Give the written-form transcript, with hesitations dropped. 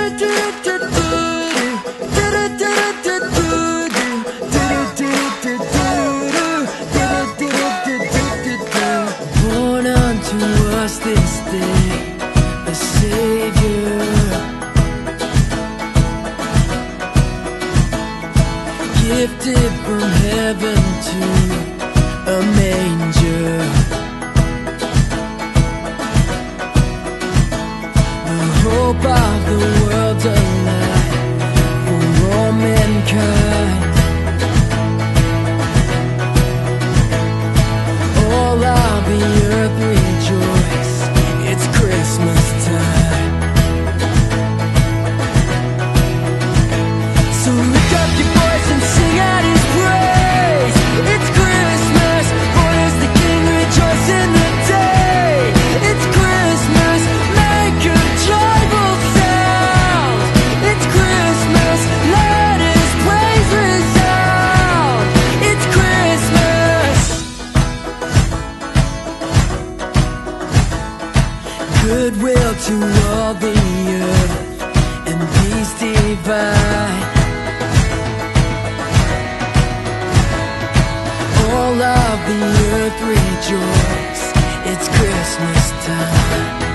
Born unto us this day a Savior, gifted from heaven to a manger. The hope of the world's alive for all mankind. All of the earth rejoice, it's Christmas time. So lift up your voice and sing out His praise. It's Christmas, born as the King, rejoice in the day. It's Christmas, make a joyful sound. It's Christmas, let His praise resound. It's Christmas. Goodwill to all the earth and peace divine. All of the earth rejoice, it's Christmas time.